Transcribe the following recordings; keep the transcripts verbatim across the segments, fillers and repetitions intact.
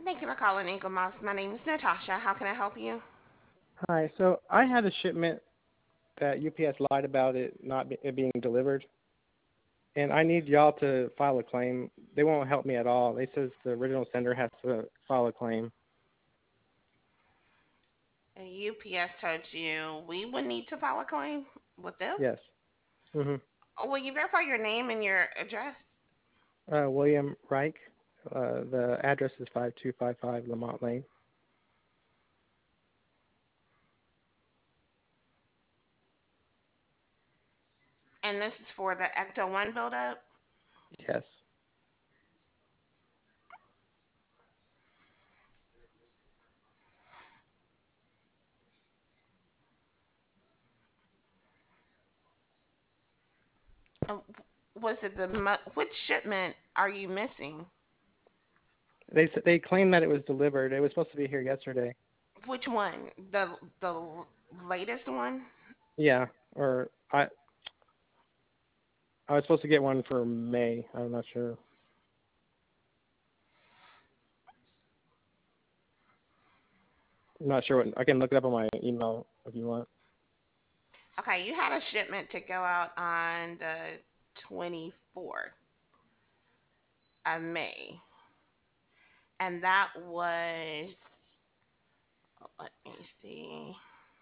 Thank you for calling Eagle Moss. My name is Natasha. How can I help you? Hi. So I had a shipment that U P S lied about it not be, it being delivered, and I need y'all to file a claim. They won't help me at all. They says the original sender has to file a claim. And U P S told you we would need to file a claim with them. Yes. Mhm. Oh, will you verify your name and your address? Uh, William Reich. Uh, the address is five two five five Lamont Lane. And this is for the Ecto one buildup. Yes. Uh, Was it the mo- which shipment are you missing? They s- they claim that it was delivered. It was supposed to be here yesterday. Which one? The the latest one? Yeah. Or I I was supposed to get one for May. I'm not sure. I'm not sure what. I can look it up on my email if you want. Okay, you had a shipment to go out on the twenty-fourth of May, and that was, let me see.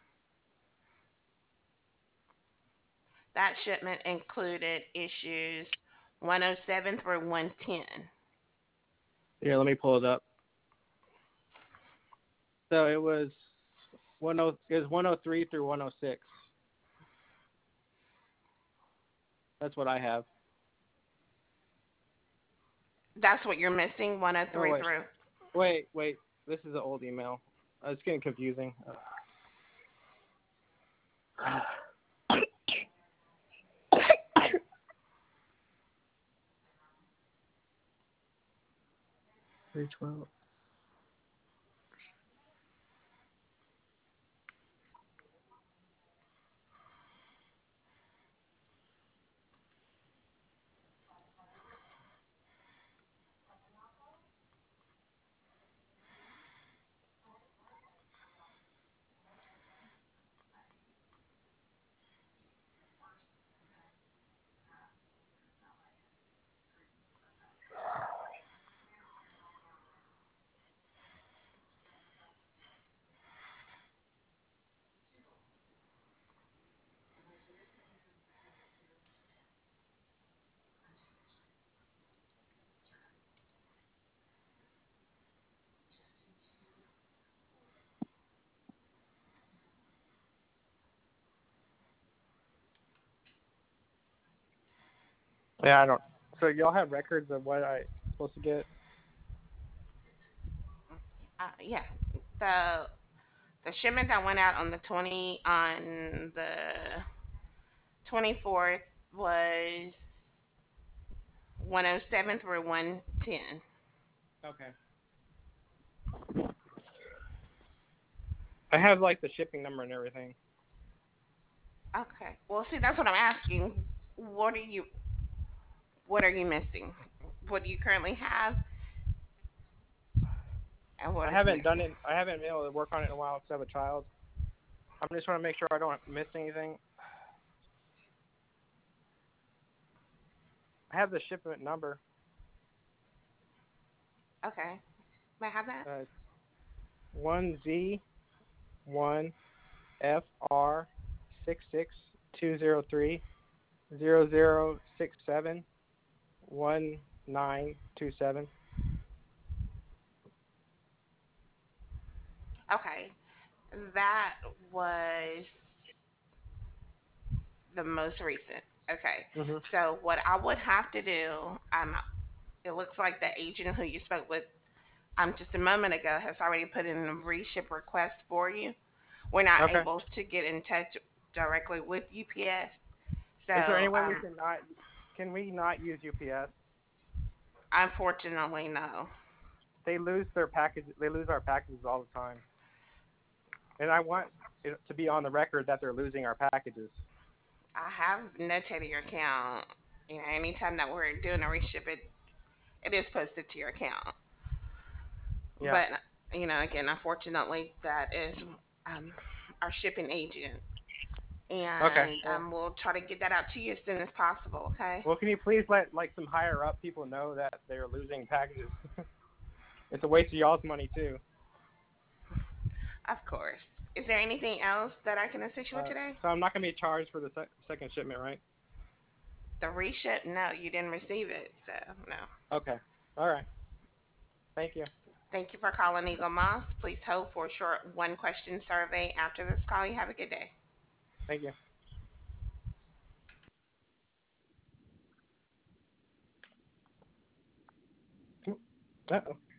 That shipment included issues one oh seven through one ten. Here, let me pull it up. So it was one oh it was one oh three through one oh six. That's what I have. That's what you're missing, Oh one oh three wait, through. wait, wait. This is the old email. Uh, it's getting confusing. Three twelve. Yeah, I don't. So y'all have records of what I supposed to get? Uh, yeah, the the shipment that went out on the twenty on the twenty-fourth was one oh seven through one ten. Okay. I have like the shipping number and everything. Okay. Well, see, that's what I'm asking. What are you what are you missing? What do you currently have, and what I is haven't done missing? it. I haven't been able to work on it in a while because I have a child. I'm just trying to make sure I don't miss anything. I have the shipment number. Okay. May I have that? Uh, one Z one F R six six two zero three zero zero six seven one nine two seven. Okay. That was the most recent. Okay. Mhm. So what I would have to do, um, it looks like the agent who you spoke with um just a moment ago has already put in a reship request for you. We're not Okay. able to get in touch directly with U P S. Is there So any way we um can not? Can we not use U P S? unfortunately no. They lose their package. They lose our packages all the time, and I want it to be on the record that they're losing our packages. I have notated your account. You know, anytime that we're doing a reship it it is posted to your account. Yeah. But you know, again, unfortunately, that is um, our shipping agent, Okay. and Well, um, we'll try to get that out to you as soon as possible. Okay. well, can you please let like some higher up people know that they're losing packages? It's a waste of y'all's money too. Of course. Is there anything else that I can assist you with Uh, today? so I'm not gonna be charged for the sec- second shipment, right? The reship? No, you didn't receive it, so no. Okay. All right. Thank you. Thank you for calling Eagle Moss. Please hold for a short one question survey after this call. You have a good day. Thank you. Uh-oh.